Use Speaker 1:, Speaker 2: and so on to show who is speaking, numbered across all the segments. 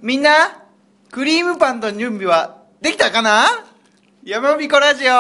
Speaker 1: みんなクリームパンの準備はできたかな。やまびこラジオ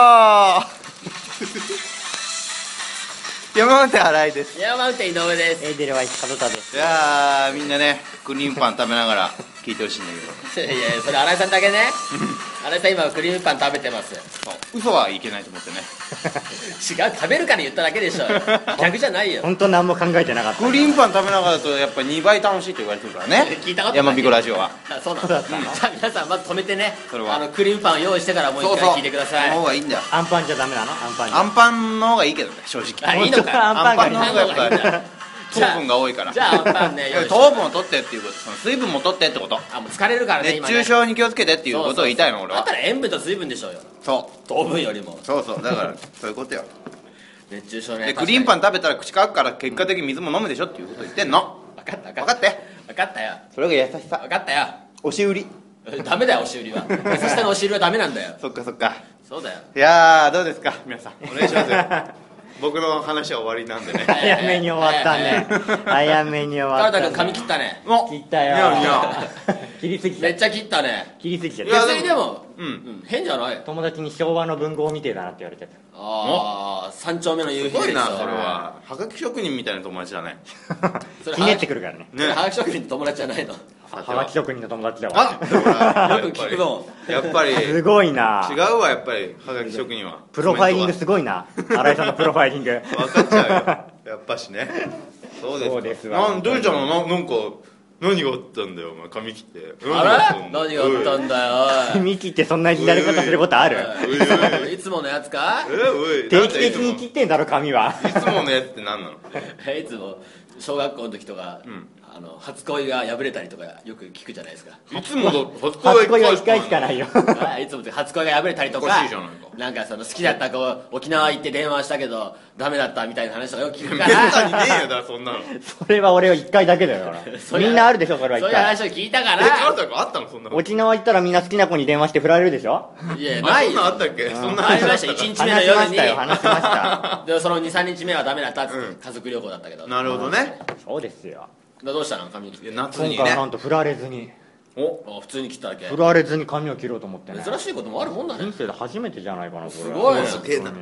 Speaker 1: 山手新井です。
Speaker 2: 山手井上です。
Speaker 3: エーデルワイス門田です。
Speaker 1: いやー、みんなねクリームパン食べながら聞いてほしいんだけど
Speaker 2: いやそれ新井さんだけね新井さん今クリームパン食べてます。
Speaker 1: 嘘はいけないと思ってね
Speaker 2: 違う、食べるから言っただけでしょ逆じゃないよ。
Speaker 3: 本当何も考えてなかった。
Speaker 1: クリームパン食べながらだとやっぱ2倍楽しいと言われてるからね
Speaker 2: 聞いたことない。
Speaker 1: 山びこラジオは。
Speaker 2: あ、そうなんだ。じゃあ皆さんまず止めてね、
Speaker 1: それは
Speaker 2: クリームパンを用意してからもう一回聞いてください。
Speaker 1: その方がいいんだよ。
Speaker 3: アンパンじゃダメなの？アンパンじゃ
Speaker 1: アンパンの方がいいけどね、正直。
Speaker 2: あ、いいのか。
Speaker 3: アンパンがいい
Speaker 1: アンパンの方がやっぱ糖分が多いから。
Speaker 2: じゃあアンパンね用意して。
Speaker 1: 糖分を取ってっていうこと、その水分も取ってってこと。
Speaker 2: あ、もう疲れるからね
Speaker 1: 熱
Speaker 2: 今ね。
Speaker 1: 中症に気をつけてっていうことを言いたいの俺は。
Speaker 2: だったら塩分と水分でしょうよ。
Speaker 1: そう
Speaker 2: 糖分よりも。
Speaker 1: そうそう、だからそういうことよ。
Speaker 2: 熱中症ね。
Speaker 1: でクリームパン食べたら口乾くから結果的に水も飲むでしょっていうことを言ってんの。
Speaker 2: 分かった
Speaker 1: 分かって
Speaker 2: 分かったよ
Speaker 1: それが優しさ。
Speaker 2: 分かったよ。
Speaker 1: 押し売り。
Speaker 2: ダメだよ押し売りは。優しさの押し売りはダメなんだよ。
Speaker 1: そっかそっか。
Speaker 2: そうだよ。
Speaker 1: いやー、どうですか皆さん、お願いしますよ僕の話は終わりなんでね。
Speaker 3: 早めに終わったね。早めに終わ
Speaker 2: 川田
Speaker 3: ったね。
Speaker 2: 君髪切ったね。
Speaker 1: お
Speaker 3: 切ったよ。
Speaker 1: いやいや
Speaker 3: 切りすぎちゃう。
Speaker 2: めっちゃ切ったね。
Speaker 3: 切りすぎちゃ
Speaker 1: いや
Speaker 3: う。
Speaker 2: 別にでも変じゃない。
Speaker 3: 友達に昭和の文豪みてえだなって言われてた。
Speaker 2: ああ、三丁目の夕日でしょ。
Speaker 1: すごいな、それははがき職人みたいな友達だね。
Speaker 2: それ
Speaker 3: ひねってくるからね。
Speaker 2: それはがき職人の友達じゃないの。よ
Speaker 3: はがき職人の友達だわ。
Speaker 1: あ、ほら
Speaker 2: く聞くの。
Speaker 1: やっぱり
Speaker 3: すごいな。
Speaker 1: 違うわ、やっぱりはがき職人は。
Speaker 3: プロファイリングすごいな。新井さんのプロファイリング。
Speaker 1: 分かっちゃうよやっぱしね。そうですか。
Speaker 3: そうですわ
Speaker 1: どうしたの、なんか何があったんだよお前、髪切って。
Speaker 2: あれ何があったんだよおい。
Speaker 3: 髪切ってそんなやり方することある？
Speaker 1: おいおい
Speaker 2: いつものやつか。
Speaker 1: おい、
Speaker 3: 定期的に切ってんだろ髪は。
Speaker 1: いつものやつって何なの。
Speaker 2: いつも小学校の時とか初恋が破れたりとかよく聞くじゃないですか。
Speaker 1: いつもの初
Speaker 3: 初恋は1回しかないよ。
Speaker 2: いつも初恋が破れたりと
Speaker 1: おか
Speaker 2: か
Speaker 1: しいじゃないか。
Speaker 2: なんかその好きだった子沖縄行って電話したけどダメだったみたいな話とかよく聞くか
Speaker 1: めった
Speaker 2: ら。
Speaker 1: にねえよだ、そんなの。
Speaker 3: それは俺は1回だけだよ。
Speaker 2: そういう
Speaker 3: みんなあるでしょ、それは1
Speaker 2: そういう
Speaker 3: 回。
Speaker 2: 話を聞いたか
Speaker 1: あ
Speaker 2: ら。
Speaker 1: ったかあったのそんなの。
Speaker 3: 沖縄行ったらみんな好きな子に電話して振られるでしょ。
Speaker 2: いや
Speaker 1: あ、
Speaker 2: ないよ。
Speaker 1: そんなんあったっけ。そんな
Speaker 2: ありました。
Speaker 1: 話あった
Speaker 2: 1日目の夜に
Speaker 3: 話しました
Speaker 2: でその 2,3 日目はダメだったっつって
Speaker 1: うん
Speaker 2: 家族旅行だったけど。
Speaker 1: なるほどね。
Speaker 3: そうですよ。
Speaker 2: どうしたの髪切って。
Speaker 3: 今
Speaker 1: 夏にね。
Speaker 3: 回はなんと振られずに
Speaker 2: 普通に切っただけ。
Speaker 3: 振られずに髪を切ろうと思ってね。
Speaker 2: 珍しいこともあるもんだね
Speaker 3: 人。生で初めてじゃないかな、これ。
Speaker 2: すごいね
Speaker 1: すげえな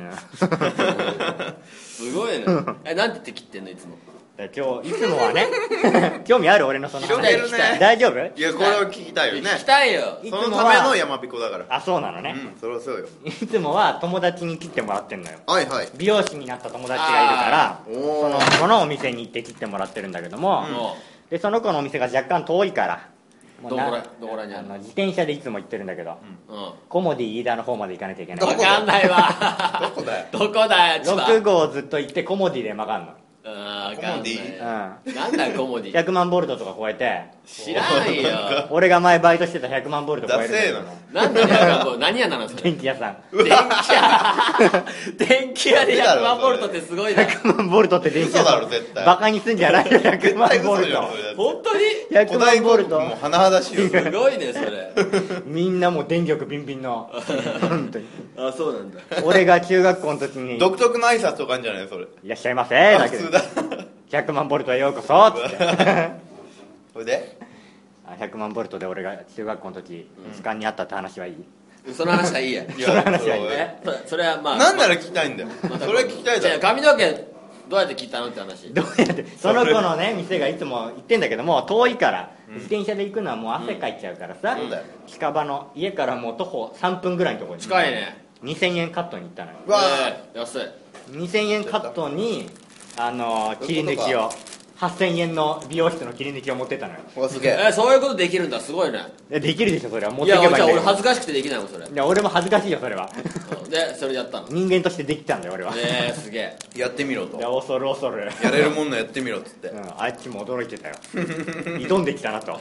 Speaker 2: すごいね。なんて言って切ってんのいつも。
Speaker 3: 今日いつもはね興味ある俺のその
Speaker 1: 広げるね。
Speaker 3: 大丈夫？
Speaker 1: いや、これを聞きたいよね。
Speaker 2: 聞きたいよ。
Speaker 3: いつもは
Speaker 1: そのための山彦だから。
Speaker 3: あ、そうなのね。
Speaker 1: それはそうよ。
Speaker 3: いつもは友達に切ってもらってんのよ。
Speaker 1: はいはい。
Speaker 3: 美容師になった友達がいるから
Speaker 1: おー
Speaker 3: そのお店に行って切ってもらってるんだけども、
Speaker 2: も
Speaker 3: でその子のお店が若干遠いからもう
Speaker 2: どこらにあるの。
Speaker 3: 自転車でいつも行ってるんだけど、
Speaker 2: うん。
Speaker 3: コモディ飯田の方まで行かなきゃいけない
Speaker 2: わかんないわ。
Speaker 1: どこだよ。
Speaker 2: どこだよ。千葉。
Speaker 3: 6号ずっと行ってコモディで曲がんの。
Speaker 2: わかんない。
Speaker 1: コモディ
Speaker 2: なんだよコモディ。
Speaker 3: 100万ボルトとか超えて
Speaker 2: 知らないよ。
Speaker 3: 俺が前バイトしてた100万ボルト超えるんだけど
Speaker 1: ダセえな
Speaker 2: なんだよ。何屋なのそれ。
Speaker 3: 電気屋さん
Speaker 2: 電気屋。電気屋で100万ボルトってすごいな。
Speaker 3: 100万ボルトって電気屋
Speaker 1: 嘘だ
Speaker 3: さん
Speaker 1: ろ絶対。
Speaker 3: バカにすんじゃないよ100
Speaker 1: 絶対
Speaker 3: 万ボル
Speaker 1: 嘘じゃん、
Speaker 3: ト
Speaker 1: それだって。
Speaker 2: 本当に
Speaker 3: 100
Speaker 1: 古代
Speaker 3: 万ボルト
Speaker 1: もう甚だしいよ。
Speaker 2: すごいねそれ。
Speaker 3: みんなもう電力ビンビンの本当に
Speaker 2: あ、そうなんだ。
Speaker 3: 俺が中学校の時に
Speaker 1: 独特の挨拶とかあるんじゃないそれ。
Speaker 3: いらっしゃいませだけで
Speaker 1: 普通だ。
Speaker 3: 100万ボルトへようこそっつって
Speaker 1: それで
Speaker 3: 100万ボルトで俺が中学校の時時間にあったって話はいい？
Speaker 2: その話はいいや。
Speaker 1: いや、
Speaker 3: 話はいい
Speaker 2: それはまあ。
Speaker 1: なんなら聞きたいんだよ。それは聞きたい
Speaker 2: じゃあ
Speaker 1: だろ。
Speaker 2: 髪の毛どうやって切ったのって話。
Speaker 3: どうやってその子のね店がいつも行ってんだけども遠いから自転車で行くのはもう汗かいちゃうからさ、
Speaker 1: そうだよ。
Speaker 3: 近場の家からもう徒歩3分ぐらいのところに
Speaker 2: 近いね。
Speaker 3: 2000円カットに行ったのよ。
Speaker 1: うわ
Speaker 2: 安い。
Speaker 3: 2000円カットに切り抜きを8000円の美容室の切り抜きを持ってったのよ。
Speaker 1: うわ、すげえ。
Speaker 2: そういうことできるんだ。すごいね。
Speaker 3: できるでしょそれは持っ
Speaker 2: いや、
Speaker 3: てけばいいんだよ。
Speaker 2: じゃあ俺恥ずかしくてできないもんそれ。
Speaker 3: いや俺も恥ずかしいよそれは
Speaker 2: でそれやったの。
Speaker 3: 人間としてできたんだよ俺は。
Speaker 2: すげえ。
Speaker 1: やってみろと
Speaker 3: い。や恐る恐る
Speaker 1: やれるもんのやってみろっつって。
Speaker 3: あっちも驚いてたよ挑んできたなと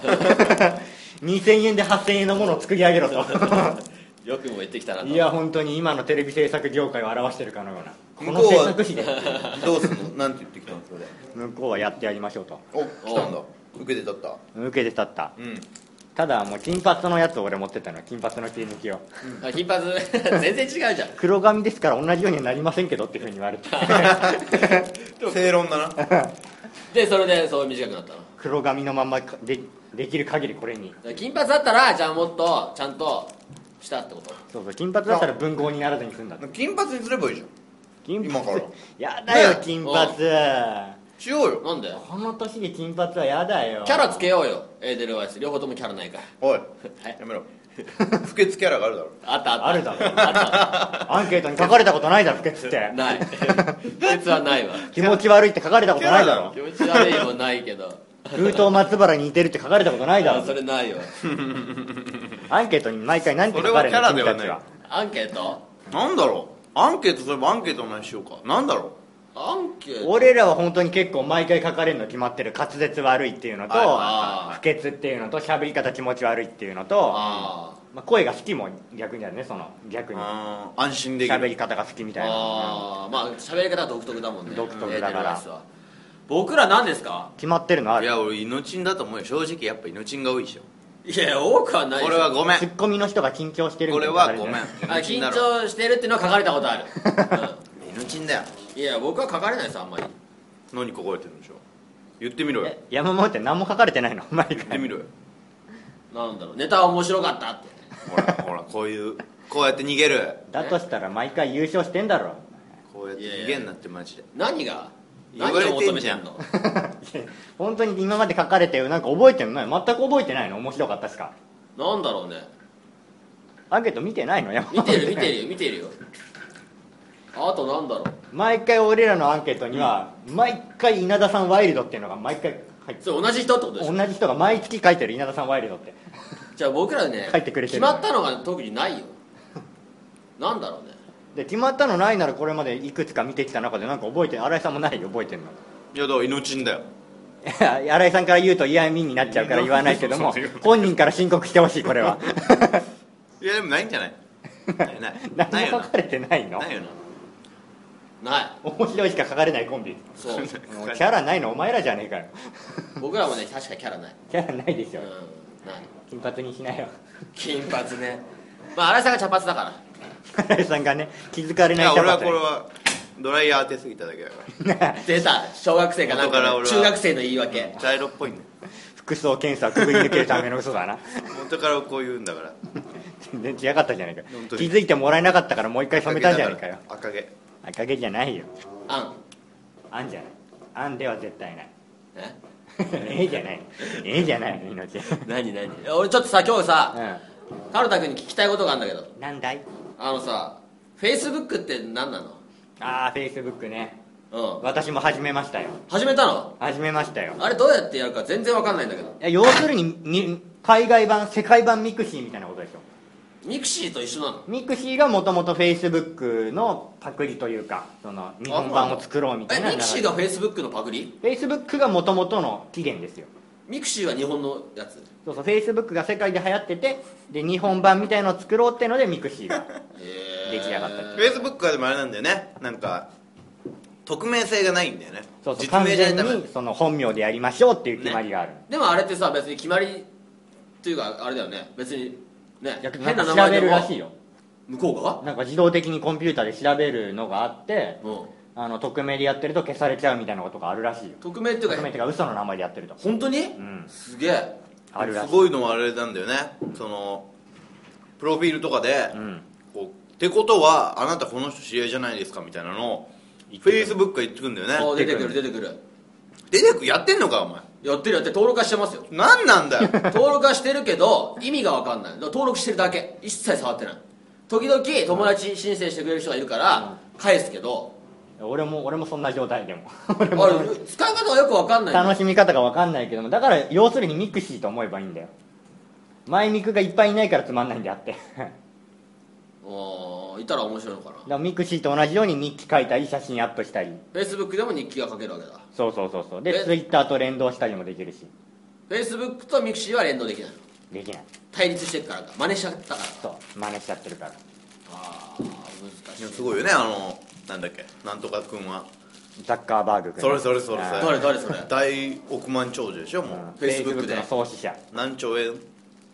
Speaker 3: 2000円で8000円のものを作り上げろと
Speaker 2: よくも言ってきたなと。
Speaker 3: いや本当に今のテレビ制作業界を表してるかのようなこの
Speaker 1: 向こうは
Speaker 3: 制作費で
Speaker 1: どうすんの。なんて言ってきたのそれで。
Speaker 3: 向こうはやってやりましょうと
Speaker 1: お、来たんだ。受けてたった。
Speaker 3: 受けて立った
Speaker 1: うん。
Speaker 3: ただもう金髪のやつを俺持ってったのよ金髪の切り抜きを
Speaker 2: 金髪全然違うじゃん。
Speaker 3: 黒髪ですから同じようにはなりませんけどっていうふうに言われて
Speaker 1: 正論だな。
Speaker 2: でそれでそう短くなったの。
Speaker 3: 黒髪のままできる限りこれに。
Speaker 2: 金髪だったらじゃあもっとちゃんとしたってこと。
Speaker 3: そうそう、金髪だったら文豪にならずに済んだ。
Speaker 1: 金髪にすればいいじゃん。
Speaker 3: 金
Speaker 1: 今から
Speaker 3: やだよ、
Speaker 1: ね
Speaker 3: 金髪。
Speaker 1: しようよ。
Speaker 2: なんで
Speaker 3: この年で金髪はやだよ。
Speaker 2: キャラつけようよ。エーデルワイス両方ともキャラないから
Speaker 1: おい
Speaker 2: はい
Speaker 1: やめろ。不潔キャラがあるだろ。
Speaker 2: あったあった
Speaker 3: あるだろ
Speaker 2: あっ
Speaker 3: アンケートに書かれたことないだろ、不潔って
Speaker 2: た。ない不潔はないわ。
Speaker 3: 気持ち悪いって書かれたことないだろ。
Speaker 2: 気持ち悪いもないけど
Speaker 3: 封筒松原に似てるって書かれたことないだろ。
Speaker 2: それないわ。
Speaker 3: アンケートに毎回何て書
Speaker 1: それはキ
Speaker 3: かれるの、
Speaker 1: ャラではない
Speaker 3: 君たちは。
Speaker 2: アンケート
Speaker 1: なんだろう。アンケート、そういえばアンケートの話しようか。なんだろ
Speaker 2: アンケート
Speaker 3: 俺らは本当に結構毎回書かれるの決まってる。滑舌悪いっていうのと、
Speaker 2: あー
Speaker 3: 不潔っていうのと、喋り方気持ち悪いっていうのと、
Speaker 2: あ
Speaker 3: まあ、声が好きも逆にあるね、逆
Speaker 1: う。
Speaker 3: に
Speaker 1: 安心できる。
Speaker 3: 喋り方が好きみ
Speaker 2: ー
Speaker 3: たいな。
Speaker 2: あーまあ喋り方は独特だもんね。
Speaker 3: 独特だから
Speaker 2: エーデルワイスは。僕ら何ですか。
Speaker 3: 決まってるのある。
Speaker 1: いや俺命んだと思うよ。正直やっぱ命んが多いでしょ。
Speaker 2: いや多くはないでしょ。
Speaker 1: これはごめん。
Speaker 3: ツッコミの人が緊張してる
Speaker 1: こ
Speaker 3: みたいな
Speaker 1: れはごめん。
Speaker 2: あ緊
Speaker 1: 命んだろ。
Speaker 2: 張してるっていうのは書かれたことある、
Speaker 1: 命んだよ。
Speaker 2: いや僕は書かれないですあんまり。
Speaker 1: 何書かれてるんでしょう。言ってみろよ。
Speaker 3: 山本って何も書かれてないの毎回。
Speaker 1: 言ってみろよ。
Speaker 2: なんだろう、ネタは面白かったって。
Speaker 1: ほらほらこうやって逃げる。
Speaker 3: だとしたら毎回優勝してんだろ。
Speaker 1: こうやって逃げんなってマジで。
Speaker 2: 何が
Speaker 1: 言われ
Speaker 2: 何を
Speaker 1: てんじゃん
Speaker 2: 求めてんの。
Speaker 3: 本当に今まで書かれてるなんか覚えてるの全く覚えてないの。面白かったしか。
Speaker 2: なんだろうね。
Speaker 3: アンケート見てないの山本
Speaker 2: 見てる見てるよ。あとなんだろう。
Speaker 3: 毎回俺らのアンケートには、毎回稲田さんワイルドっていうのが毎回入って
Speaker 2: それ同じ人ってことでしょ。
Speaker 3: 同じ人が毎月書いてる。稲田さんワイルドって
Speaker 2: じゃあ僕らね
Speaker 3: 書いてくれてる
Speaker 2: 決まったのが特にないよ。なんだろうね。
Speaker 3: で決まったのないならこれまでいくつか見てきた中でなんか覚えてる。新井さんもないよ覚えてるの。
Speaker 1: いやだから命んだよ。
Speaker 3: いや新井さんから言うと嫌味になっちゃうから言わないけども
Speaker 1: そうそう
Speaker 3: 本人から申告してほしいこれは。
Speaker 1: いやでもないんじゃない。ないない
Speaker 3: 何も書かれてないの。
Speaker 1: ないよな。
Speaker 2: ない。
Speaker 3: 面白いしか書かれないコンビ。
Speaker 2: そう
Speaker 3: もうキャラないのお前らじゃねえかよ。
Speaker 2: 僕らもね確かキャラない。
Speaker 3: キャラないですよ。
Speaker 2: うんない。
Speaker 3: 金髪にしなよ。
Speaker 2: 金髪ね。まあ新井さんが茶髪だから
Speaker 3: 新井さんがね気づかれ
Speaker 1: い
Speaker 3: ない
Speaker 1: や俺は
Speaker 3: 茶
Speaker 1: これはドライヤー当てすぎただけだか
Speaker 2: 出た小学生かなんか
Speaker 1: 元から俺は
Speaker 2: 中学生の言い訳。
Speaker 1: ら茶色っぽいんだよ。
Speaker 3: 服装検査をくぐり抜けるための嘘だな。
Speaker 1: 元からこう言うんだから。
Speaker 3: 全然違かったじゃないか。
Speaker 1: 本当に
Speaker 3: 気づいてもらえなかったからもう一回染めたんじゃないかよ。
Speaker 1: 赤毛。
Speaker 3: 赤毛じゃないよ。
Speaker 2: あん
Speaker 3: あんじゃない。あんでは絶対ない。
Speaker 2: え
Speaker 3: ええじゃない。ええじゃないの命。
Speaker 2: 何俺ちょっとさ今日さ
Speaker 3: う
Speaker 2: カルタ君に聞きたいことがあるんだけど、
Speaker 3: ん。なんだい。
Speaker 2: あのさフェイスブックって何なの。
Speaker 3: ああフェイスブックね。
Speaker 2: うん
Speaker 3: 私も始めましたよ。
Speaker 2: 始めたの。
Speaker 3: 始めましたよ。
Speaker 2: あれどうやってやるか全然わかんないんだけど。
Speaker 3: いや要するに海外版世界版ミクシーみたいなことでしょ。
Speaker 2: ミクシーと一緒なの。
Speaker 3: ミクシーがもともとフェイスブックのパクリというかその日本版を作ろうみたいな。
Speaker 2: ミクシーがフェイスブックのパクリ。
Speaker 3: フェイスブックがもともとの起源ですよ。
Speaker 2: ミクシーは日本のやつ。
Speaker 3: そうそうフェイスブックが世界で流行っててで日本版みたいのを作ろうってのでミクシーが出来上がった。
Speaker 1: フェイスブックはでもあれなんだよね。なんか匿名性がないんだよね。
Speaker 3: そうそう
Speaker 1: 実
Speaker 3: 完全
Speaker 1: 名じゃないとダメ
Speaker 3: にその本名でやりましょうっていう決まりがある、
Speaker 2: でもあれってさ別に決まりっていうかあれだよね。別にね
Speaker 3: いや
Speaker 2: 変な名
Speaker 3: 調
Speaker 2: 前でも
Speaker 3: べるらしいよ。
Speaker 2: 向こうが
Speaker 3: なんか自動的にコンピューターで調べるのがあって
Speaker 2: うん
Speaker 3: 匿名でやってると消されちゃうみたいなことがあるらしいよ。
Speaker 2: 匿名っていうか
Speaker 3: 匿名っていうか嘘の名前でやってると
Speaker 2: 本当に、
Speaker 3: ん
Speaker 2: すげえ。
Speaker 3: あるらしい。
Speaker 1: すごいのはあれなんだよね。そのプロフィールとかで、
Speaker 3: うん
Speaker 1: こうってことはあなたこの人知り合いじゃないですかみたいなのをフェイスブックが言ってくんだよね。
Speaker 2: あ出てくる出てくる。
Speaker 1: 出てくやってんのかお前。
Speaker 2: やってる登録はしてますよ。
Speaker 1: 何なんだよ。
Speaker 2: 登録はしてるけど意味が分かんない。だから登録してるだけ、一切触ってない。時々友達申請してくれる人がいるから返すけど、
Speaker 3: 俺もそんな状態でも
Speaker 2: あれ使い方がよく分かんないんだよ。
Speaker 3: 楽しみ方が分かんないけどもだから要するにミクシーと思えばいいんだよ。マイミクがいっぱいいないからつまんないんであってだか
Speaker 2: いたら面白いのかな。
Speaker 3: らミクシーと同じように日記書いたり写真アップしたり。
Speaker 2: フェイスブックでも日記が書けるわけだ。
Speaker 3: そうで
Speaker 2: え
Speaker 3: ツイッターと連動したりもできるし。
Speaker 2: フェイスブックとミクシーは連動できないの。
Speaker 3: できない。
Speaker 2: 対立してるからか、真似しちゃったからか。
Speaker 3: そう真似しちゃってるから。
Speaker 2: ああ難しい。
Speaker 1: すごいよね。なんだっけなんとかくんは
Speaker 3: ザッカーバーグ君。
Speaker 1: それそれそれ
Speaker 3: あー
Speaker 1: それ
Speaker 2: 誰それ。
Speaker 1: 大億万長者でしょもう。
Speaker 2: Facebook で
Speaker 3: の創始者。
Speaker 1: 何兆円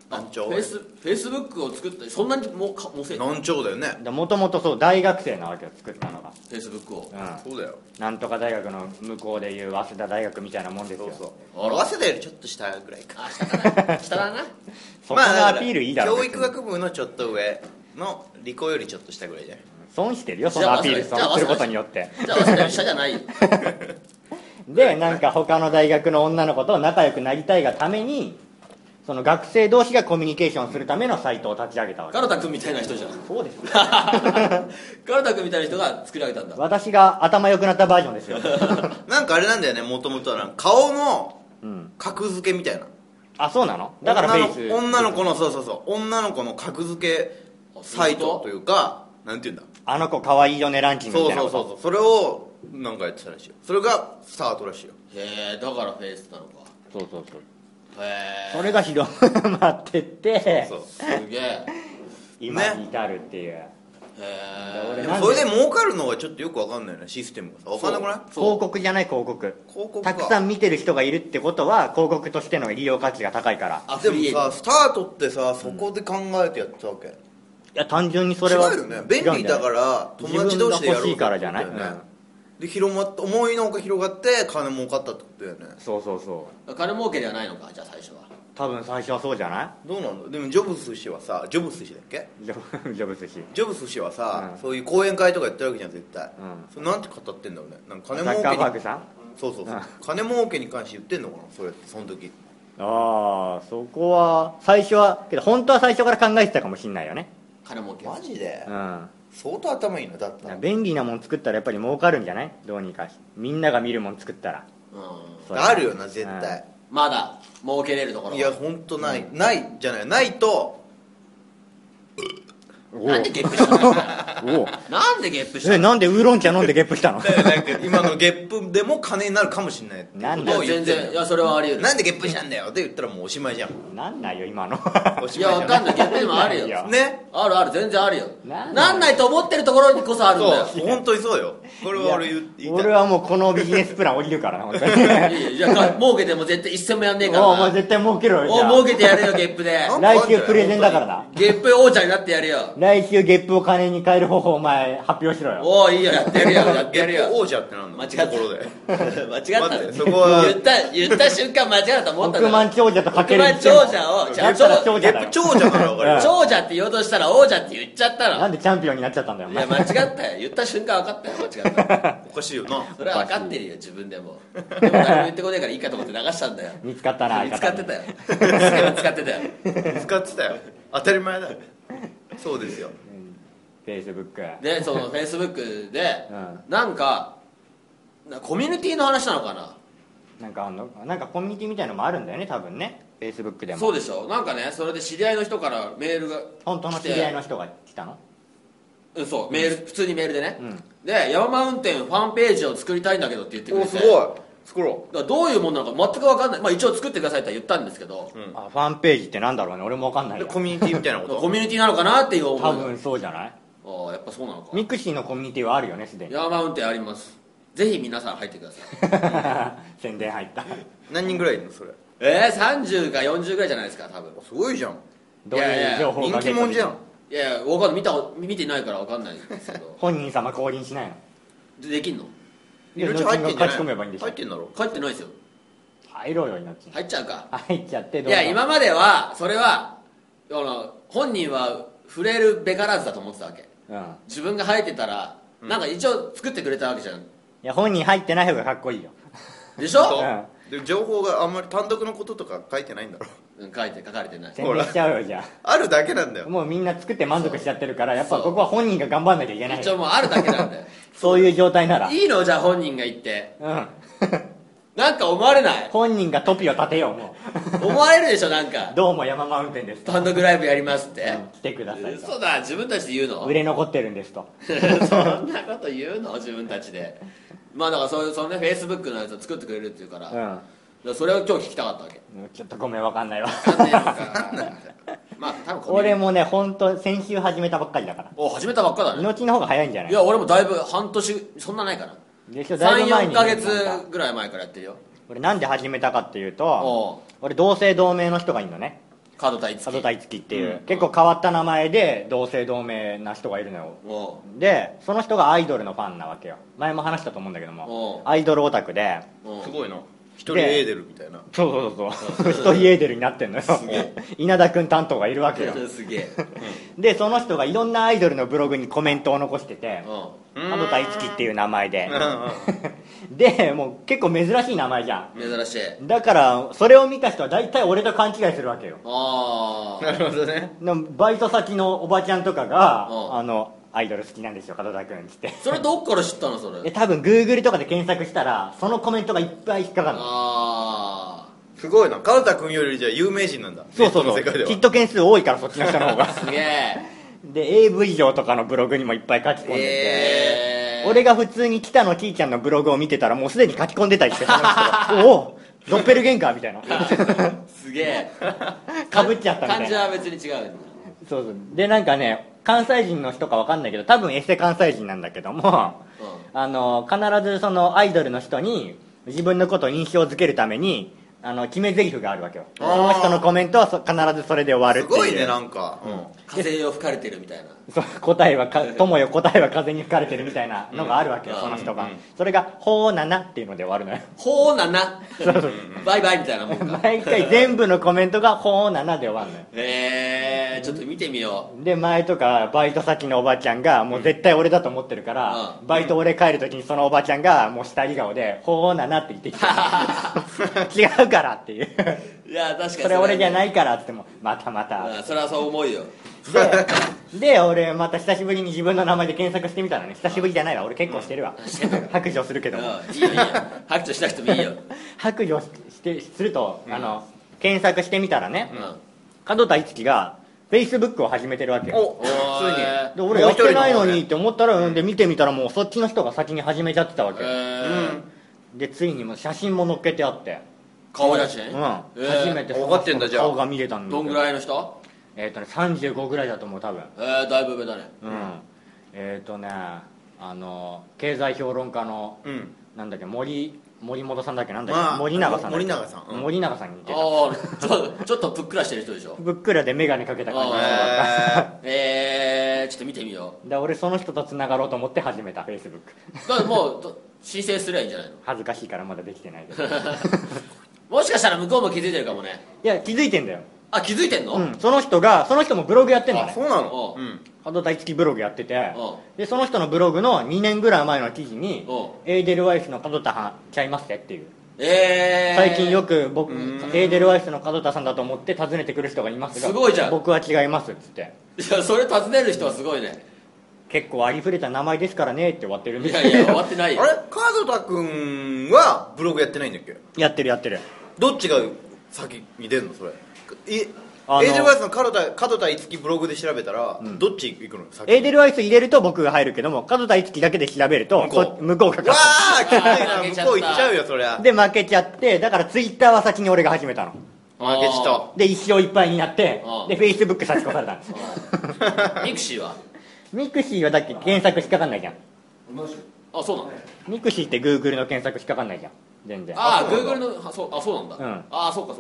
Speaker 1: 何兆
Speaker 2: フェイスブックを作ってそんなにもうせ
Speaker 1: 何兆だよね。
Speaker 3: もともとそう大学生なわけよ、作ったのが。
Speaker 2: フェイスブックを
Speaker 1: そうだよ。
Speaker 3: なんとか大学の向こうでいう早稲田大学みたいなもんですよ。
Speaker 1: そう早稲田よりちょっと下ぐらいか。
Speaker 2: 下だな
Speaker 3: そこのアピールいいだろ。
Speaker 1: 教育学部のちょっと上の理工よりちょっと下ぐらいじゃない。
Speaker 3: 損してるよ、そのアピールすることによって。
Speaker 2: じゃあ早稲田より下じゃないよ
Speaker 3: でなんか他の大学の女の子と仲良くなりたいがために、その学生同士がコミュニケーションするためのサイトを立ち上げたわけ。
Speaker 2: カルタ君みたいな人じゃん
Speaker 3: そうですよ
Speaker 2: カルタ君みたいな人が作り上げたんだ。
Speaker 3: 私が頭良くなったバージョンですよ
Speaker 1: なんかあれなんだよね、もともとはなんか顔の
Speaker 3: うん
Speaker 1: 格付けみたいな。
Speaker 3: あ、そうなの。だからフェイス
Speaker 1: 女の子のそう女の子の格付けサイトというか、なんていうんだ、
Speaker 3: あの子可愛いよねランキングみたいなこと。
Speaker 1: それをなんかやってたらしいよ。それがスタートらしいよ。
Speaker 2: へえ、だからフェイスなのか。
Speaker 3: そう
Speaker 2: へえ、
Speaker 3: それが広まってって
Speaker 1: そう
Speaker 2: すげえ。
Speaker 3: 今に至るっていう、
Speaker 2: へ
Speaker 3: 俺
Speaker 2: え。
Speaker 1: でもそれで儲かるのがちょっとよくわかんないよね、システムがさ。わかんなくない？
Speaker 3: 広告じゃない広告。
Speaker 1: 広告か
Speaker 3: たくさん見てる人がいるってことは広告としての利用価値が高いから。
Speaker 1: で
Speaker 2: アフリエイト。
Speaker 1: もさ、スタートってさ、そこで考えてやってたわけ。
Speaker 3: いや単純にそれは
Speaker 1: 違うよね。便利だから友達同士でやろう
Speaker 3: 自分が欲しいからじゃない、
Speaker 1: ってことだよね。で広まって思いのほか広がって金儲かったってことだよね。
Speaker 3: そうそうそう。
Speaker 2: 金儲けではないのか、じゃあ最初は。
Speaker 3: 多分最初はそうじゃな
Speaker 1: どうなんだ。でもジョブス氏はさ、ジョブス氏だっけ？
Speaker 3: いジョブス氏。
Speaker 1: ジョブス氏はさ、
Speaker 3: うん
Speaker 1: そういう講演会とかやってるわけじゃん絶対。
Speaker 3: うん
Speaker 1: それなんて語ってんだろうね。なんか金
Speaker 3: ザッカー
Speaker 1: 儲けに
Speaker 3: バーグさん。
Speaker 1: そうそうそう、
Speaker 3: うん
Speaker 1: 金儲けに関して言ってんのかな、それってその時。
Speaker 3: ああ、そこは最初はけど本当は最初から考えてたかもしんないよね。
Speaker 2: 金儲け。
Speaker 1: マジで、
Speaker 3: うん
Speaker 1: 相当頭いいな。だったら
Speaker 3: 便利なもん作ったらやっぱり儲かるんじゃない。どうにかみんなが見るもん作ったら
Speaker 2: うん。
Speaker 3: それ
Speaker 1: あるよな絶対、
Speaker 2: まだ儲けれるところ。
Speaker 1: いや本当ない、ないじゃないと。
Speaker 2: なんでゲップしたの
Speaker 3: おお
Speaker 2: なんでゲップしたの
Speaker 3: なんでウーロン茶飲んでゲップしたの
Speaker 1: なんか今のゲップでも金になるかもしれないって
Speaker 3: なんだ
Speaker 1: ことを言ってんのよ。
Speaker 2: 全然、いや、それはあり得る。
Speaker 1: なんでゲップしたんだよって言ったらもうおしまいじゃん。
Speaker 3: なんだよ今の
Speaker 1: おし
Speaker 2: いや、
Speaker 1: まいじゃん
Speaker 2: わかんない。ゲップでもあるよ。
Speaker 3: いや
Speaker 1: ね。
Speaker 2: あるある、全然あるよ。
Speaker 3: なん
Speaker 2: なんないと思ってるところにこそあるんだよ。
Speaker 1: そう本当にそうよ。これは俺言いたい。
Speaker 3: 俺はもうこのビジネスプラン降りるからな本当に
Speaker 2: いやいや、儲けても絶対一銭もやんねえから
Speaker 3: おうもう
Speaker 2: な。
Speaker 3: 絶対儲けろよじゃあ
Speaker 2: 儲けてやるよ、ゲップで。
Speaker 3: 来週プレゼンだからな。
Speaker 2: ゲップ王者になってやるよ。
Speaker 3: 来週ゲップを金に変える方法お前発表しろよ。
Speaker 2: おお、いいよ、やってやるよ、やってやるよ。
Speaker 1: ゲップ王者ってなんだ
Speaker 2: 間違った
Speaker 1: ところで。
Speaker 2: 間違った
Speaker 1: 待ってそこは
Speaker 2: 言った瞬間間違ったと思ったんだ
Speaker 3: 億万長者とかける
Speaker 2: 億万長者を、ちゃんと、
Speaker 3: やったら長者だよ。
Speaker 1: ゲップ長者ならわかるよ。
Speaker 2: 長者って言おうとしたら王者って言っちゃったの。
Speaker 3: なんでチャンピオンになっちゃったんだよお前
Speaker 2: いや、間違ったよ。言った瞬間分かったよ、間違った。
Speaker 1: おかしいよな。
Speaker 2: それは分かってるよ、自分でも。でも誰も言ってこねえからいいかと思って流したんだよ。
Speaker 3: 見つかったな
Speaker 2: 見つかってた
Speaker 3: よ。
Speaker 2: よ。すげえ見つかってたよ。
Speaker 1: 使ってたよ。当たり前だよ。そうですよ。
Speaker 3: フェイスブック
Speaker 2: で、そのフェイスブックで
Speaker 3: うん、
Speaker 2: なんか、コミュニティの話なのかな。
Speaker 3: なんかあんのなんかコミュニティみたいのもあるんだよね多分ね。フェイスブックでも
Speaker 2: そうでしょ。なんかね、それで知り合いの人からメールが来て、
Speaker 3: 本当の知り合いの人が来たの。
Speaker 2: うん、そう、メール、普通にメールでね。
Speaker 3: うん
Speaker 2: で、ヤママ運転ファンページを作りたいんだけどって言ってく
Speaker 1: お
Speaker 2: れて。
Speaker 1: すごい。作ろ
Speaker 2: だからどういうものなのか全く分かんない。まあ一応作ってくださいとは言ったんですけど、
Speaker 1: う。うん。
Speaker 3: あファンページってなんだろうね俺もわかんない
Speaker 1: で
Speaker 3: よ。
Speaker 1: コミュニティみたいなこと。
Speaker 2: コミュニティなのかなっていう思いが。
Speaker 3: 多分そうじゃない。
Speaker 2: ああ、やっぱそうなのか。
Speaker 3: ミクシーのコミュニティはあるよねすでに
Speaker 2: ヤママ運転あります。ぜひ皆さん入ってください。
Speaker 3: 宣伝入った。
Speaker 1: 何人ぐらいいるのそれ。
Speaker 2: 30か40ぐらいじゃないですか、多分。
Speaker 1: すごいじゃん。
Speaker 3: どういう情報
Speaker 1: 人
Speaker 3: が
Speaker 1: 気者じゃん。
Speaker 2: いやいや、わかんない。見てないからわかんないんですけど。
Speaker 3: 本人様降臨しないの。
Speaker 2: できんの
Speaker 1: 命入ってんじゃない？
Speaker 3: 書き込めばいいんでしょ。
Speaker 1: 入ってんだろ。
Speaker 2: 帰ってないですよ。
Speaker 3: 入ろうよ命。
Speaker 2: 入っちゃうか。
Speaker 3: 入っちゃってどうぞ。
Speaker 2: いや、今までは、それは、本人は触れるべからずだと思ってたわけ。
Speaker 3: うん。い
Speaker 2: 自分が入ってたら、なんか一応作ってくれたわけじゃん。
Speaker 3: や本人入ってない方がかっこいいよ。
Speaker 2: でしょ
Speaker 1: そうで情報があんまり単独のこととか書いてないんだろ。
Speaker 2: 書かれてない。
Speaker 3: 宣伝しちゃうよじゃ
Speaker 1: あるだけなんだよ。
Speaker 3: あ。もうみんな作って満足しちゃってるからやっぱここは本人が頑張んなきゃいけない
Speaker 2: 一応もうあるだけなんだよ。
Speaker 3: そういう状態なら。
Speaker 2: いいのじゃあ本人が言って。
Speaker 3: うん。
Speaker 2: なんか思われない
Speaker 3: 本人がトピを立てようも
Speaker 2: 思われるでしょ、なんか
Speaker 3: う。。どうも山マウンテンですと。
Speaker 2: 単独ライブやりますって。
Speaker 3: うん来てくださいと。
Speaker 2: 嘘だ、自分たちで言うの
Speaker 3: 売れ残ってるんですと。
Speaker 2: そんなこと言うの自分たちで。まあだからそのね、フェイスブックのやつを作ってくれるっていうから、だからそれを今日聞きたかったわけ。
Speaker 3: うん。ちょっとごめんわかんないわ。
Speaker 2: わかんねえのか。まあ多分
Speaker 3: 俺もね本当先週始めたばっかりだから。
Speaker 2: 始めたばっかだね。
Speaker 3: 命の方が早いんじゃない
Speaker 2: いや、俺もだいぶ半年、そんなないかな。
Speaker 3: でしょだいぶ前
Speaker 2: 3、4
Speaker 3: にね
Speaker 2: ヶ月
Speaker 3: なんか
Speaker 2: ぐらい前からやってるよ。
Speaker 3: 俺なんで始めたかっていうと
Speaker 2: お
Speaker 3: 俺同姓同名の人がいるのね。
Speaker 2: 角田一樹。
Speaker 3: 門田一樹っていう、
Speaker 1: うん
Speaker 3: 結構変わった名前で同姓同名な人がいるのよ。
Speaker 2: お
Speaker 3: でその人がアイドルのファンなわけよ。前も話したと思うんだけども、アイドルオタクで、
Speaker 2: う
Speaker 1: すごいな、一人エーデルみたいな。
Speaker 3: そうそうそう一人エーデルになってんのよ。稲田君担当がいるわけよ。
Speaker 2: すげえ。
Speaker 3: でその人がいろんなアイドルのブログにコメントを残してて、門田一樹っていう名前で、でもう結構珍しい名前じゃん。
Speaker 2: 珍しい。
Speaker 3: だからそれを見た人は大体俺と勘違いするわけよ。
Speaker 2: あ
Speaker 1: なるほどね。
Speaker 3: でもバイト先のおばちゃんとかが
Speaker 2: うん
Speaker 3: アイドル好きなんですよ門田君っつって
Speaker 2: それどっから知ったのそれ。
Speaker 3: で多分 Google とかで検索したらそのコメントがいっぱい引っかかるの。
Speaker 2: あ
Speaker 1: すごいな、門田君よりじゃあ有名人なんだ。
Speaker 3: そうそうそう
Speaker 1: ネットの世界では
Speaker 3: ヒット件数多いからそっちの人の方が
Speaker 2: あすげえ。
Speaker 3: で AV 上とかのブログにもいっぱい書き込んでて、俺が普通に北野キーちゃんのブログを見てたらもうすでに書き込んでたりしてその人がおおドッペルゲンガーみたいな
Speaker 2: すげえ。
Speaker 3: かぶっちゃったみたいな
Speaker 2: 漢字は別に違う。
Speaker 3: そうそうでなんかね関西人の人か分かんないけど多分エセ関西人なんだけども、必ずそのアイドルの人に自分のことを印象づけるために決め台詞があるわけよ。その人のコメントは必ずそれで終わるっていう。
Speaker 1: すごいね、なんか、
Speaker 2: 風を吹かれてるみたいな。
Speaker 3: そう答えは友よ答えは風に吹かれてるみたいなのがあるわけよ、その人が、それが「ほうなな」っていうので終わるのよ。
Speaker 2: ほうなな。バイバイみたいなもんか。
Speaker 3: 毎回全部のコメントが「ほうなな」で終わるのよ。
Speaker 2: ちょっと見てみよ
Speaker 3: で前とかバイト先のおばちゃんがもう絶対俺だと思ってるから、バイト俺帰る時にそのおばちゃんがもう下り顔で「ほうなな」って言ってきて違うからっていう
Speaker 2: う。いや確かに
Speaker 3: それ俺じゃないからって言ってもまたまた
Speaker 2: それはそう思うよ。
Speaker 3: で俺また久しぶりに自分の名前で検索してみたらね、久しぶりじゃないわ俺結構してるわ、白状するけども、
Speaker 2: いいよいいよ。白状しなくてもいいよ。
Speaker 3: 白状すると、検索してみたらね、
Speaker 2: うん。
Speaker 3: 門田一樹がフェイスブックを始めてるわけよ。
Speaker 1: お、普通に。
Speaker 3: で俺やってないのにって思ったら、で見てみたらもうそっちの人が先に始めちゃってたわけよ、でついにもう写真も載っけてあって、
Speaker 2: 顔写真。
Speaker 3: 初めてその
Speaker 1: 分かってんだじゃあ
Speaker 3: 顔が見れたんだ
Speaker 2: どんぐらいの人？
Speaker 3: 35ぐらいだと思う多分。
Speaker 2: だいぶ上だね。
Speaker 3: 経済評論家の、なんだっけ森本さんだっけなんだっけ、森永さん
Speaker 1: 森永さん、
Speaker 3: 森永さんに似てた。
Speaker 2: ちょっとぷっくらしてる人でしょ。
Speaker 3: ぶっくらで眼鏡かけた感じの人だった
Speaker 2: ちょっと見てみよ
Speaker 3: で俺その人と繋がろうと思って始めたフェイスブック。
Speaker 2: う。だからもう申請すりゃいいんじゃないの？
Speaker 3: 恥ずかしいからまだできてないけど
Speaker 2: もしかしたら向こうも気づいてるかもね。
Speaker 3: いや気づいてんだよ。
Speaker 2: あ、気づいてんの？
Speaker 3: その人もブログやってんのね。
Speaker 1: そうなの。
Speaker 3: 門田一樹ブログやってて、でその人のブログの2年ぐらい前の記事にエーデルワイスの門田さんちゃいますってっていう、最近よく僕エーデルワイスの門田さんだと思って訪ねてくる人がいますが、
Speaker 2: すごいじゃん。
Speaker 3: 僕は違いますっつって、
Speaker 2: いやそれ訪ねる人はすごいね。
Speaker 3: 結構ありふれた名前ですからねって終わってるんです
Speaker 2: いやいや終わってないよ。
Speaker 1: あれ、門田君はブログやってないんだっけ？
Speaker 3: やってる。
Speaker 1: どっちが先に出るのそれ？エーデルワイスの門田一樹ブログで調べたら、どっち行くの先？
Speaker 3: エーデルワイス入れると僕が入るけども、門田一樹だけで調べると向こうが
Speaker 1: わあきついな、向こう行っちゃうよそりゃ。
Speaker 3: で負けちゃって、だからツイッターは先に俺が始めたの。
Speaker 1: 負けちた。
Speaker 3: で一生いっぱいになって、でフェイスブック差し越されたんです
Speaker 2: ミクシーは？
Speaker 3: ミクシーはだっけ検索引っかかんないじゃん。
Speaker 2: あ、そうなの？
Speaker 3: ミクシーって Google の検索引っかかんないじゃん全然。
Speaker 2: Google のそうなんだ。そうか。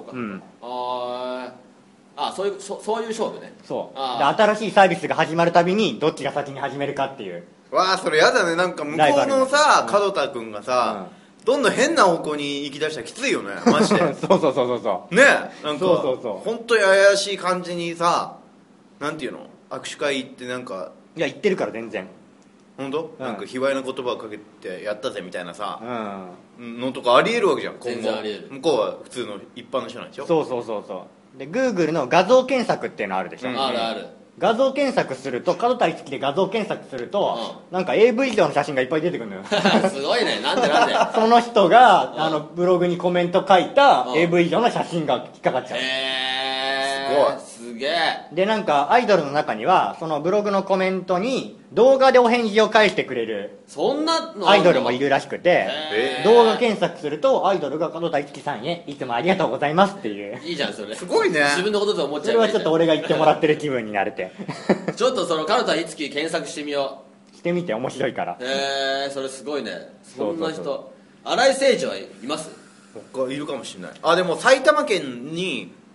Speaker 2: そういう勝負ね。
Speaker 3: そうで新しいサービスが始まるたびにどっちが先に始めるかっていう。
Speaker 1: わあそれやだね、なんか向こうのさ門田君がさ、どんどん変な方向に行き出したらきついよねマジで
Speaker 3: そう
Speaker 1: ねえ、なんか
Speaker 3: そう
Speaker 1: 本当に怪しい感じにさ、なんていうの、握手会行ってなんか、
Speaker 3: いや言ってるから全然
Speaker 1: 本当、なんか卑猥な言葉をかけてやったぜみたいなさ、のとかありえるわけじゃん今
Speaker 2: 全然ありえる。
Speaker 1: 後向こうは普通の一般の人なんでしょ。
Speaker 3: そうで Google の画像検索っていうのあるでしょ。
Speaker 2: ある。
Speaker 3: 画像検索すると門田一樹で画像検索すると、なんか AV 上の写真がいっぱい出てくるのよ
Speaker 2: すごいね。なんで
Speaker 3: その人がブログにコメント書いた AV 上の写真が引っかかっちゃう。
Speaker 2: すげえ。
Speaker 3: でなんかアイドルの中にはそのブログのコメントに動画でお返事を返してくれる
Speaker 2: そんなの
Speaker 3: アイドルもいるらしくて、動画検索するとアイドルが門田一樹さんへいつもありがとうございますっていう。
Speaker 2: いいじゃんそれ。
Speaker 1: すごいね。
Speaker 2: 自分のことと思っちゃう。
Speaker 3: それはちょっと俺が言ってもらってる気分になれて
Speaker 2: ちょっとその門田一樹検索してみよ
Speaker 3: してみて面白いから。
Speaker 2: それすごいね。そんな
Speaker 3: そう
Speaker 2: 人。新井誠司はいます？
Speaker 1: いるかもしれない。あ、でも埼玉県に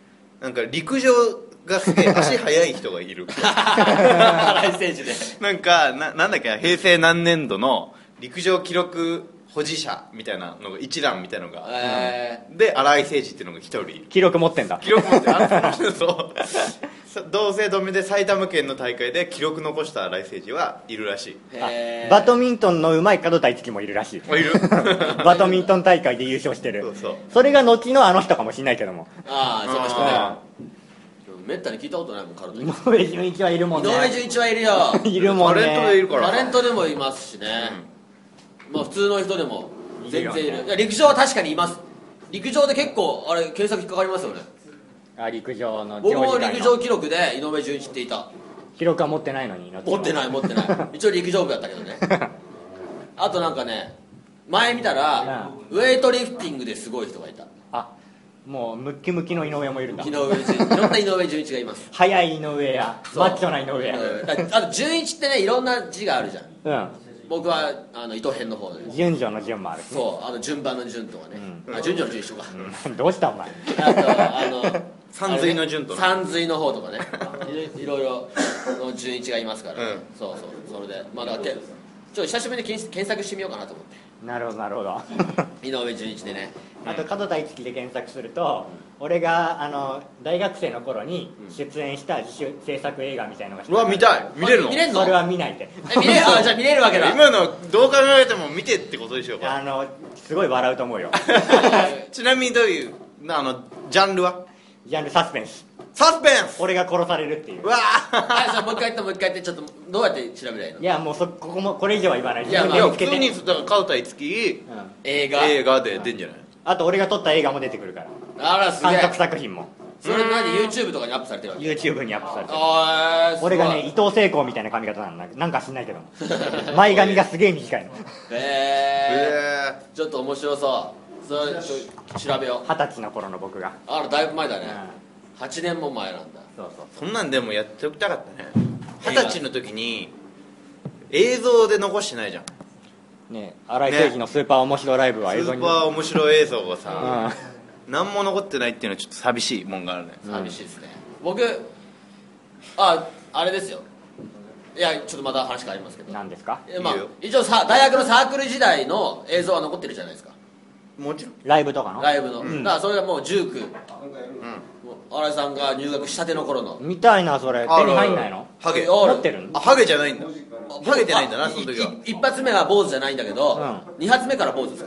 Speaker 1: なんか陸上がすげえ足速い人がいる
Speaker 2: 荒井選手で
Speaker 1: なんだっけ、平成何年度の陸上記録保持者みたいなのが一覧みたいなのが、で荒井誠司っていうのが一人いる。
Speaker 3: 記録持ってんだ。
Speaker 1: 記録持ってそう同姓同名で埼玉県の大会で記録残した荒井誠司はいるらしい。
Speaker 3: バドミントンの上手い門田樹もいるらしい。
Speaker 1: いる
Speaker 3: バドミントン大会で優勝してる。
Speaker 1: そう
Speaker 3: それが後のあの人かもしれないけども。
Speaker 2: ああその人ね。めったに聞いたことないもん、体に。
Speaker 3: 井上純一はいるもんね。
Speaker 2: 井上純一はいるよ。
Speaker 3: いるもんね。
Speaker 1: タレントでいるから
Speaker 2: タレントでもいますしね、まあ普通の人でも全然いる。いや陸上は確かにいます。陸上で結構あれ検索引っかかりますよね。
Speaker 3: 陸上の
Speaker 2: 僕も陸上記録で井上純一っていた。
Speaker 3: 記録は持ってないのに。
Speaker 2: 持ってない一応陸上部やったけどねあとなんかね、前見たらウェイトリフティングですごい人がいた。
Speaker 3: もうムッキムキの井上もいるんだ。
Speaker 2: 井上純一、いろんな井上純一がいます。
Speaker 3: 速い井上やマッチョな井上や。
Speaker 2: あと純一ってね、いろんな字があるじゃん。
Speaker 3: うん。
Speaker 2: 僕は糸編の方で。
Speaker 3: 順序の順もあるし。
Speaker 2: そう、順番の順とかね、順序の順一緒か、
Speaker 3: どうしたお前。
Speaker 2: あと
Speaker 1: 三髄の順と
Speaker 2: 三髄の方とかねいろいろの順一がいますから、そうそれでまだ久しぶりに検索してみようかなと思って。
Speaker 3: なるほどなるほど
Speaker 2: 井上純一でね。
Speaker 3: あと門田樹で検索すると、俺が大学生の頃に出演した自主制作映画みたいなのが
Speaker 1: うわ見たい。見れるの？
Speaker 2: 見れんの？
Speaker 3: それは見ないで。
Speaker 2: 見れるじゃあ見れるわけだ。
Speaker 1: 今のどう考えても見てってことでしょうか。
Speaker 3: すごい笑うと思うよ
Speaker 1: ちなみにどういうジャンルは？
Speaker 3: ジャンルサスペンス。
Speaker 1: サスペンス。
Speaker 3: 俺が殺されるっていう。
Speaker 1: うわ
Speaker 2: もう一回言ってちょっとどうやって調べればいいの？
Speaker 3: いやもうこれ以上は言わない。
Speaker 1: いや普通にだから門田樹
Speaker 2: 映
Speaker 1: 画で出んじゃない？
Speaker 3: あと俺が撮った映画も出てくるから。
Speaker 2: あらすげえ。
Speaker 3: 監督作品も。
Speaker 2: それ何 YouTube とかにアップされてるわけ？
Speaker 3: YouTube にアップされてる。
Speaker 2: 俺
Speaker 3: がね伊藤聖子みたいな髪型なんか知んないけど前髪がすげえ短いの。
Speaker 2: ちょっと面白そう。それ調べよう。
Speaker 3: 20歳の頃の僕が。
Speaker 2: だいぶ前だね、8年も前なんだ。
Speaker 1: そんなんでもやっておきたかったね。20歳の時に映像で残してないじゃん
Speaker 3: ね。荒井誠司のスーパー面白ライブは映像に、
Speaker 1: スーパー面白映像がさ、何も残ってないっていうのはちょっと寂しいもんがあるね。
Speaker 2: 寂しいですね。僕あれですよ。いやちょっとまた話変わりますけど。
Speaker 3: 何ですか？
Speaker 2: 一応大学のサークル時代の映像は残ってるじゃないですか。
Speaker 1: もちろん
Speaker 3: ライブとかの
Speaker 2: だからそれがもう19、新井さんが入学したての頃の。
Speaker 3: 見たいなそれ。手に入んないの？
Speaker 1: ハゲ
Speaker 3: 持ってるの？
Speaker 1: ハゲじゃないんだ。ハゲてないんだなその時は。
Speaker 2: 一発目は坊主じゃないんだけど、2発目から坊主ですか。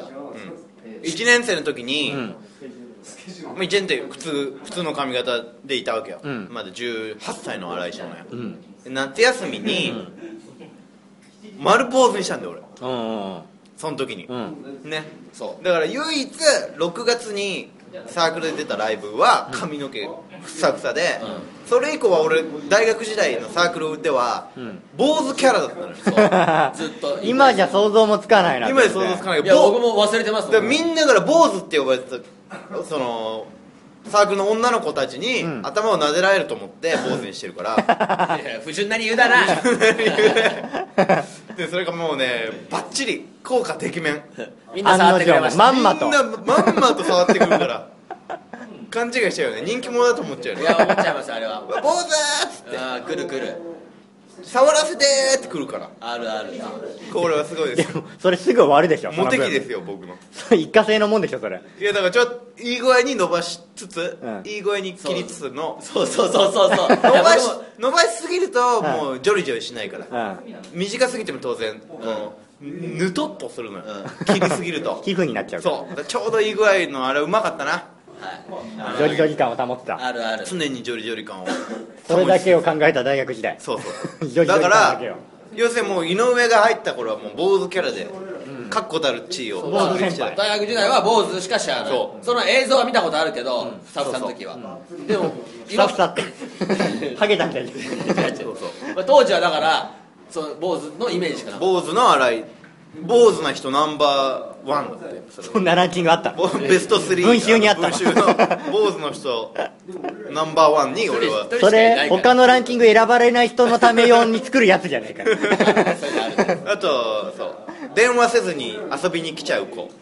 Speaker 1: 1年生の時に、1年って普通の髪型でいたわけよ、まだ18歳の新井少年、夏休みに、丸坊主にしたんだよ俺、その時に、ね。そうだから唯一6月にサークルで出たライブは髪の毛ふさふさで、それ以降は俺大学時代のサークルでは坊主キャラだったのよ、
Speaker 2: ずっと。
Speaker 3: 今じゃ想像もつかないな。
Speaker 1: 今じゃ想像つかないけど、
Speaker 2: いや僕も忘れてますもん。
Speaker 1: みんなから坊主って呼ばれてたそのサークルの女の子たちに頭を撫でられると思って坊主にしてるから
Speaker 2: 不純な理由だな
Speaker 1: でそれがもうねバッチリ効果てきめん、
Speaker 2: みんな触ってくれました。
Speaker 3: まんまと
Speaker 1: みんなまんまと触ってくるから勘違いしちゃうよね。人気者だと思っちゃうよね。
Speaker 2: いや思っちゃいますあれは。
Speaker 1: 坊主っつって
Speaker 2: 来る
Speaker 1: 触らせてーってくるから
Speaker 2: ある
Speaker 1: これはすごいですよ。
Speaker 3: それすぐ終わるでしょ。
Speaker 1: モテ期ですよ僕の。
Speaker 3: 一過性のもんでしょそれ。
Speaker 1: いやだからちょっといい具合に伸ばしつつ、いい具合に切りつつの
Speaker 2: そう
Speaker 1: 伸ばしすぎるともうジョリジョリしないから、短すぎても当然ぬとっとするのよ、切りすぎると
Speaker 3: 皮膚になっちゃう。
Speaker 1: そうちょうどいい具合のあれうまかったな。
Speaker 3: ジョリジョリ感を保ってた。
Speaker 2: ある
Speaker 1: 常にジョリジョリ感を
Speaker 3: それだけを考えた大学時代。
Speaker 1: そう
Speaker 3: ジョリジョリ感
Speaker 1: だから
Speaker 3: だけを。
Speaker 1: 要するにもう井上が入った頃はもう坊主キャラで確固たる地位を
Speaker 3: 坊主先輩。
Speaker 2: 大学時代は坊主しか知らない。その映像は見たことあるけど、スタッフさんの時は。でも
Speaker 3: スタッフさんってハゲたんじゃない。
Speaker 2: 当時はだからその坊主のイメージしかなかった。
Speaker 1: 坊主の荒井、坊主な人ナンバーワンだって
Speaker 3: そんなランキングあったの？
Speaker 1: ベスト3
Speaker 3: 文集にあったの？
Speaker 1: 文集の坊主の人ナンバーワンに俺は
Speaker 3: それ他のランキング選ばれない人のため用に作るやつじゃないか
Speaker 1: あとそう電話せずに遊びに来ちゃう子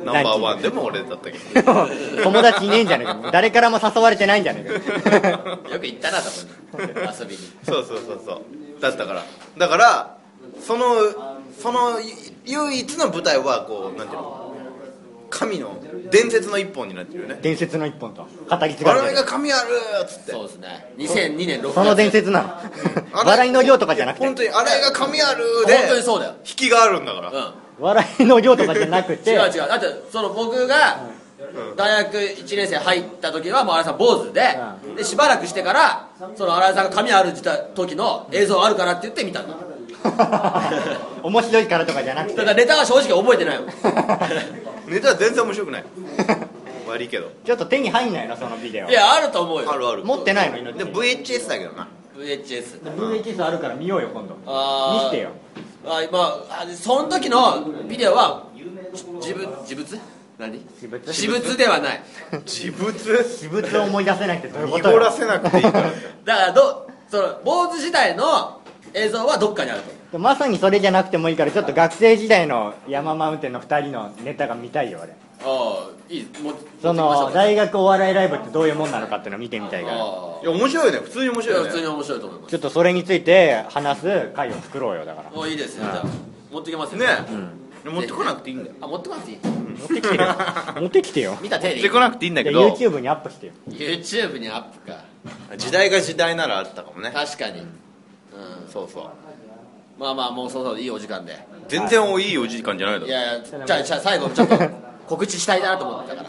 Speaker 1: ナンバーワンでも俺だったけど
Speaker 3: 友達いねえんじゃねえか、誰からも誘われてないんじゃねえか
Speaker 2: よく行ったな、多分遊びに。
Speaker 1: そうだったから、だからその唯一の舞台はこうなんていうの、神の伝説の一本になってるよね。
Speaker 3: 伝説の一本と語り継がれてる。
Speaker 1: 笑いが神あるっつって。
Speaker 2: そうですね、2002年6月。
Speaker 3: その伝説なの笑いの量とかじゃなくて、
Speaker 1: 本当に笑いが神あるで
Speaker 2: 本当にそうだよ。
Speaker 1: 引きがあるんだから、
Speaker 3: 笑いの量とかじゃなくて
Speaker 2: 違うだってその僕が大学1年生入った時はもう新井さん坊主で、でしばらくしてからその新井さんが髪ある時の映像あるからって言って見たんだ
Speaker 3: 面白いからとかじゃなくて、
Speaker 2: だからネタは正直覚えてないもん
Speaker 1: ネタは全然面白くない悪いけど。
Speaker 3: ちょっと手に入んないなそのビデオ。
Speaker 2: いやあると思うよ。
Speaker 1: あるある。
Speaker 3: 持ってないのに。
Speaker 1: で VHS だけどな。
Speaker 3: VHS あるから見ようよ今度。見してよ。
Speaker 2: その時のビデオは自物何私物ではない
Speaker 1: 自物
Speaker 3: 私物を思い出せないってどういうこと
Speaker 1: 濁らせなくていいから
Speaker 2: だからその坊主時代の映像はどっかにあると。
Speaker 3: まさにそれじゃなくてもいいから、ちょっと学生時代の山マウンテンの2人のネタが見たいよ俺。
Speaker 2: ああいい、
Speaker 3: その大学お笑いライブってどういうもんなのかっていうのを見てみたいから。いや
Speaker 1: 面白いね、普通に面白いね。
Speaker 2: 普通に面白いと思います。
Speaker 3: ちょっとそれについて話す会を作ろうよ。だから
Speaker 2: いいですね、じゃあ持ってきますよ
Speaker 1: ね。持ってこなくていいんだよ。
Speaker 2: 持ってこなくていい。
Speaker 3: 持ってきてよ持ってきてよ。
Speaker 2: 見た手で
Speaker 1: 持ってこなくていいんだけど
Speaker 3: YouTube にアップしてよ。
Speaker 2: YouTube にアップか。
Speaker 1: 時代が時代ならあったかもね。
Speaker 2: 確かに。
Speaker 1: そう
Speaker 2: まあもうそういいお時間で。
Speaker 1: 全然いいお時間じゃないだろ。
Speaker 2: いやじゃあ最後ちょっと告知したいなと思ったから。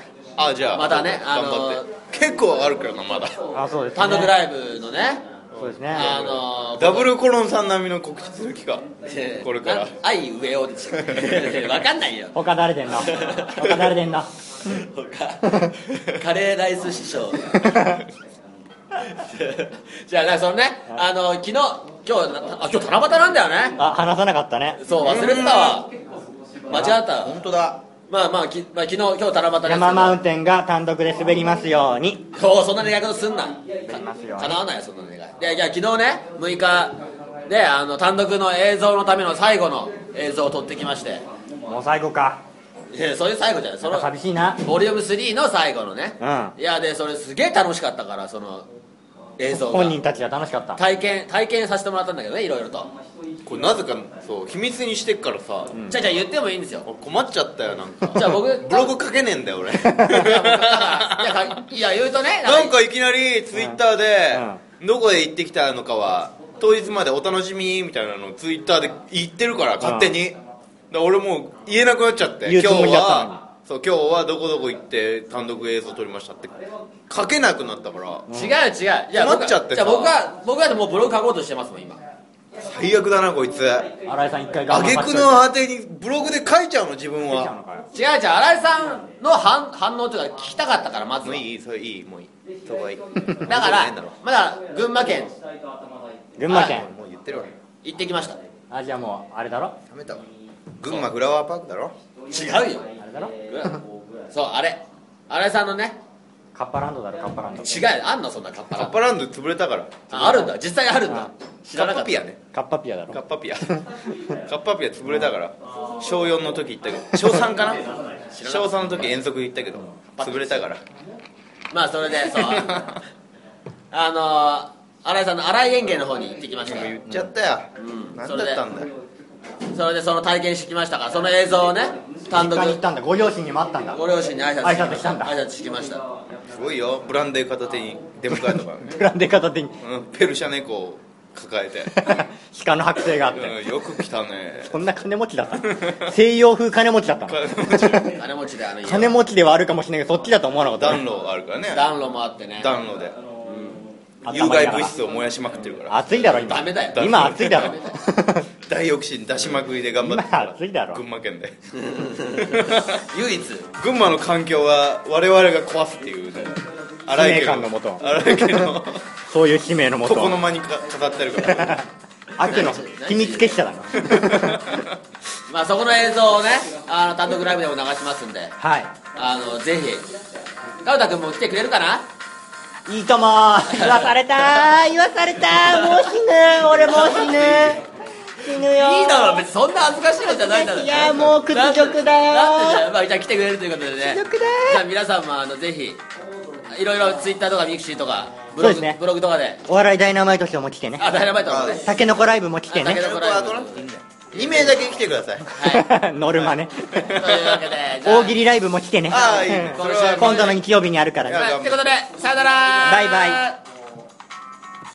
Speaker 1: じゃあ
Speaker 2: またね
Speaker 1: 頑張って。結構あるからなまだ。
Speaker 3: そうですね。
Speaker 2: 単独ライブのね。
Speaker 3: そうですね。
Speaker 1: ダブルコロンさん並みの告知する気か。これから
Speaker 2: 愛上をですよ分かんないよ。
Speaker 3: 他誰でんの他誰でんの
Speaker 2: カレーライス師匠じゃあそのね今日七夕なんだよね。
Speaker 3: 話さなかったね。
Speaker 2: そう忘れてたわ。間違った。
Speaker 1: 本当だ。
Speaker 2: 昨日今日七夕です。
Speaker 3: 山マウンテンが単独で滑りますように。
Speaker 2: そんな願い事すんな。
Speaker 3: 叶
Speaker 2: わないよそんな願い。いや昨日ね6日で単独の映像のための最後の映像を撮ってきまして。
Speaker 3: もう最後か。
Speaker 2: そういう最後じゃない。その
Speaker 3: 寂しいな。
Speaker 2: ボリューム3の最後のね。いやでそれすげえ楽しかったからその映像が。
Speaker 3: 本人たちは楽しかった。
Speaker 2: 体験させてもらったんだけどね、いろいろと。
Speaker 1: これなぜか秘密にしてっからさ。
Speaker 2: じゃあ言ってもいいんですよ。
Speaker 1: 困っちゃったよなんか。
Speaker 2: じゃあ僕
Speaker 1: ブログ書けねえんだよ俺。
Speaker 2: いや言うとね。
Speaker 1: なんかいきなりツイッターでどこへ行ってきたのかは当日までお楽しみみたいなのをツイッターで言ってるから勝手に。俺もう言えなくなっちゃって。今日はどこどこ行って単独映像撮りましたって書けなくなったから。
Speaker 2: 違う。いや
Speaker 1: 困っちゃってさ。
Speaker 2: じゃあ僕はもうブログ書こうとしてますもん今。
Speaker 1: 最悪だなこいつ。
Speaker 3: 新井さん一回
Speaker 1: 挙句の果てにブログで書いちゃうの自分は。
Speaker 2: 違う新井さんの反応というか聞きたかったからまずは。
Speaker 1: もういいそれいいもういいそこはいい。
Speaker 2: だからまだ群馬県
Speaker 3: もう
Speaker 1: 言ってるわ。
Speaker 2: 行ってきました。
Speaker 3: じゃあもうあれだろ。
Speaker 1: やめたわ。群馬フラワーパークだろ。
Speaker 2: 違うよ。
Speaker 3: あれだろ。
Speaker 2: そうあれ新井さんのね。
Speaker 3: カッパランドだろカッパランド。
Speaker 2: 違うあんのそんなカッパランド。
Speaker 1: カッパランド潰れたから。
Speaker 2: あるんだ実際あるんだ。知らなかった。
Speaker 1: カッパピアね。
Speaker 3: カッパピアだろ。
Speaker 1: カッパピア潰れたから。小4の時行ったけど小3かな。小3の時遠足行ったけど潰れたから。
Speaker 2: まあそれでそう新井さんの新井園芸の方に行ってきました。
Speaker 1: 言っちゃったよ。何だったんだよ。
Speaker 2: それでその体験してきましたからその映像をね単独
Speaker 3: 実家に行ったんだ。ご両親にも会ったんだ。
Speaker 2: ご両親に挨
Speaker 3: 拶したんだ。
Speaker 2: 挨拶してきました。
Speaker 1: すごいよブランデー片手に出迎えとか
Speaker 3: ブランデー片手に
Speaker 1: ペルシャ猫を抱えて
Speaker 3: 鹿の剥製があって
Speaker 1: よく来たね。
Speaker 3: そんな金持ちだった西洋風金持ちだったの。
Speaker 2: 金持ちで
Speaker 3: 金持ちではあるかもしれないけどそっちだと思わなかった。
Speaker 1: 暖炉あるからね。
Speaker 2: 暖炉もあってね。
Speaker 1: 暖炉で有害物質を燃やしまくってるから。
Speaker 3: 暑いだろ今。
Speaker 2: ダメだよ
Speaker 3: 今暑いだろ
Speaker 1: ダイオキシン出しまくりで頑張ってるから
Speaker 3: 今暑いだろ
Speaker 1: 群馬県で
Speaker 2: 唯一
Speaker 1: 群馬の環境は我々が壊すっていうね
Speaker 3: 使命感のもと
Speaker 1: 荒井家の
Speaker 3: そういう使命のもと
Speaker 1: 床の間に飾ってるから
Speaker 3: 悪の秘密結社だな
Speaker 2: まあそこの映像をね単独ライブでも流しますんで、
Speaker 3: はい
Speaker 2: ぜひかうたくんも来てくれるかな。
Speaker 3: いいかも言わされたもう死ぬ俺もう死ぬ死ぬよ。
Speaker 2: いいだろ、別にそんな恥ずかしいのじゃないだろ。
Speaker 3: いやもう屈辱だよ。
Speaker 2: なんでじゃあ、まあ、じゃあ来てくれるということでね。
Speaker 3: 屈辱だよ。
Speaker 2: じゃあ皆さんもぜひいろいろツイッターとかミクシーとかブログ、
Speaker 3: そうですね、
Speaker 2: ブログとかで、
Speaker 3: お笑いダイナマイトショーも来てね。
Speaker 2: ダイナマイトもね、
Speaker 3: タケノコライブも来てね。
Speaker 2: タケノコライブ
Speaker 1: 2名だけ来てください。
Speaker 3: ノルマね。
Speaker 2: というわけで、じゃあ
Speaker 3: 大喜利ライブも来てね。
Speaker 1: ああいい
Speaker 3: 今度の日曜日にあるからね。
Speaker 2: はい、ということでさよなら。
Speaker 3: バイバイ。